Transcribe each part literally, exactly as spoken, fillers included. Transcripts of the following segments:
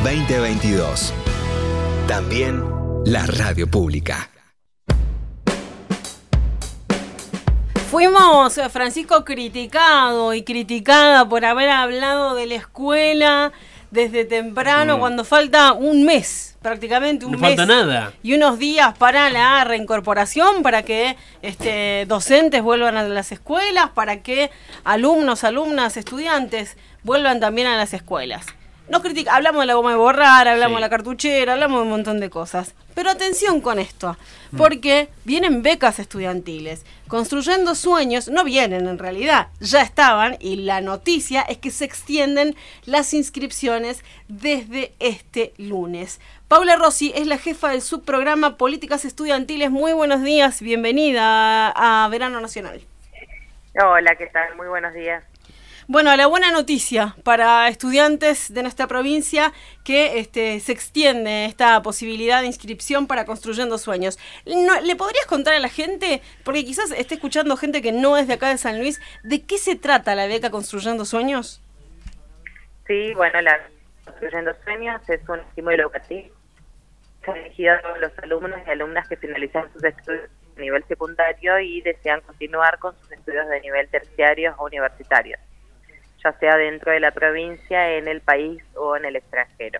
veinte veintidós. También la radio pública. Fuimos, Francisco, criticado y criticada por haber hablado de la escuela desde temprano, mm. cuando falta un mes, prácticamente un no mes. No falta nada. Y unos días para la reincorporación, para que este, docentes vuelvan a las escuelas, para que alumnos, alumnas, estudiantes vuelvan también a las escuelas. Nos critica, hablamos de la goma de borrar, hablamos sí. de la cartuchera, hablamos de un montón de cosas. Pero atención con esto, porque vienen becas estudiantiles. Construyendo Sueños, no vienen en realidad, ya estaban, y la noticia es que se extienden las inscripciones desde este lunes. Paula Rossi es la jefa del subprograma Políticas Estudiantiles. Muy buenos días, bienvenida a, a Verano Nacional. Hola, ¿qué tal? Muy buenos días. Bueno, la buena noticia para estudiantes de nuestra provincia que este, se extiende esta posibilidad de inscripción para Construyendo Sueños. No, ¿le podrías contar a la gente, porque quizás esté escuchando gente que no es de acá de San Luis, de qué se trata la beca Construyendo Sueños? Sí, bueno, la Construyendo Sueños es un estímulo educativo dirigido a todos los alumnos y alumnas que finalizan sus estudios a nivel secundario y desean continuar con sus estudios de nivel terciario o universitario, ya sea dentro de la provincia, en el país o en el extranjero.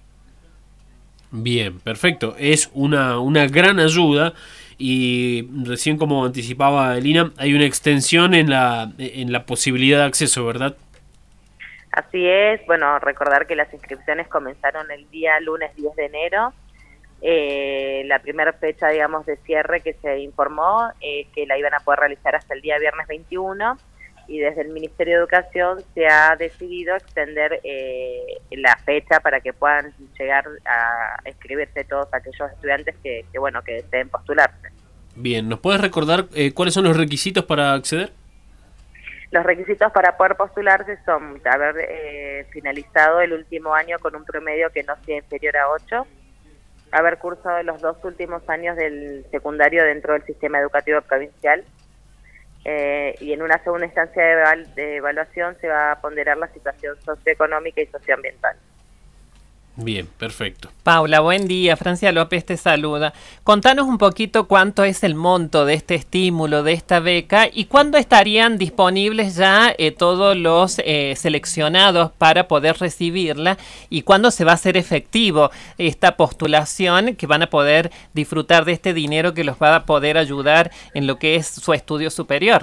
Bien, perfecto. Es una, una gran ayuda y recién, como anticipaba Elina, hay una extensión en la, en la posibilidad de acceso, ¿verdad? Así es. Bueno, recordar que las inscripciones comenzaron el día lunes diez de enero. Eh, la primera fecha, digamos, de cierre que se informó, eh, que la iban a poder realizar hasta el día viernes veintiuno. Y desde el Ministerio de Educación se ha decidido extender eh, la fecha para que puedan llegar a inscribirse todos aquellos estudiantes que, que bueno, que deseen postularse. Bien, ¿nos puedes recordar eh, cuáles son los requisitos para acceder? Los requisitos para poder postularse son haber eh, finalizado el último año con un promedio que no sea inferior a ocho, haber cursado los dos últimos años del secundario dentro del sistema educativo provincial, Eh, y en una segunda instancia de, eval de evaluación se va a ponderar la situación socioeconómica y socioambiental. Bien, perfecto. Paula, buen día. Francia López te saluda. Contanos un poquito cuánto es el monto de este estímulo, de esta beca, y cuándo estarían disponibles ya eh, todos los eh, seleccionados para poder recibirla, y cuándo se va a hacer efectivo esta postulación, que van a poder disfrutar de este dinero que los va a poder ayudar en lo que es su estudio superior.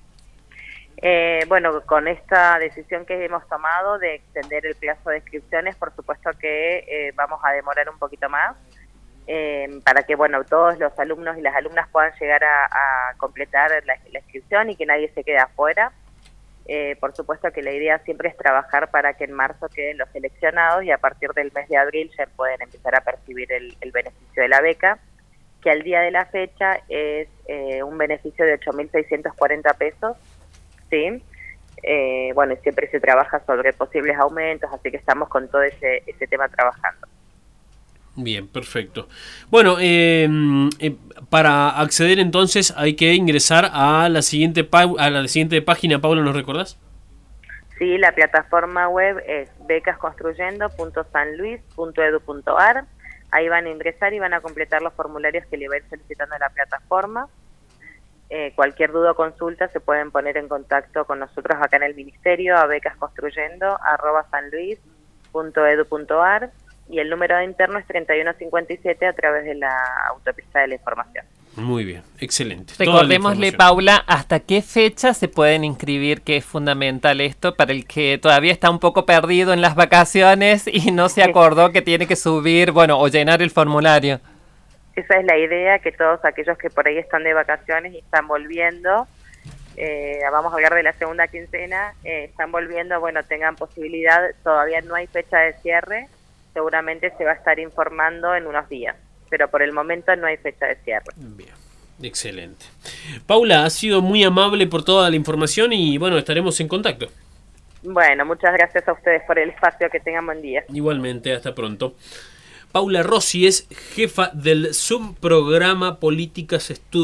Eh, bueno, con esta decisión que hemos tomado de extender el plazo de inscripciones, por supuesto que eh, vamos a demorar un poquito más eh, para que, bueno, todos los alumnos y las alumnas puedan llegar a, a completar la, la inscripción y que nadie se quede afuera. Eh, por supuesto que la idea siempre es trabajar para que en marzo queden los seleccionados y a partir del mes de abril ya pueden empezar a percibir el, el beneficio de la beca, que al día de la fecha es eh, un beneficio de ocho mil seiscientos cuarenta pesos. Sí, eh, bueno, siempre se trabaja sobre posibles aumentos, así que estamos con todo ese, ese tema trabajando. Bien, perfecto. Bueno, eh, eh, para acceder entonces hay que ingresar a la siguiente pa- a la siguiente página. Paula, ¿nos recordás? Sí, la plataforma web es becas construyendo punto san luis punto edu punto ar. Ahí van a ingresar y van a completar los formularios que le va a ir solicitando la plataforma. Eh, cualquier duda o consulta se pueden poner en contacto con nosotros acá en el Ministerio a becasconstruyendo arroba sanluis punto edu punto ar y el número de interno es treinta y uno cincuenta y siete a través de la autopista de la información. Muy bien, excelente. Recordémosle, Paula, hasta qué fecha se pueden inscribir, que es fundamental esto para el que todavía está un poco perdido en las vacaciones y no se acordó que tiene que subir, bueno, o llenar el formulario. Esa es la idea, que todos aquellos que por ahí están de vacaciones y están volviendo, eh, vamos a hablar de la segunda quincena, eh, están volviendo, bueno, tengan posibilidad, todavía no hay fecha de cierre, seguramente se va a estar informando en unos días, pero por el momento no hay fecha de cierre. Bien, excelente. Paula, ha sido muy amable por toda la información y bueno, estaremos en contacto. Bueno, muchas gracias a ustedes por el espacio, que tengan buen día. Igualmente, hasta pronto. Paula Rossi es jefa del subprograma Políticas Estudiantiles.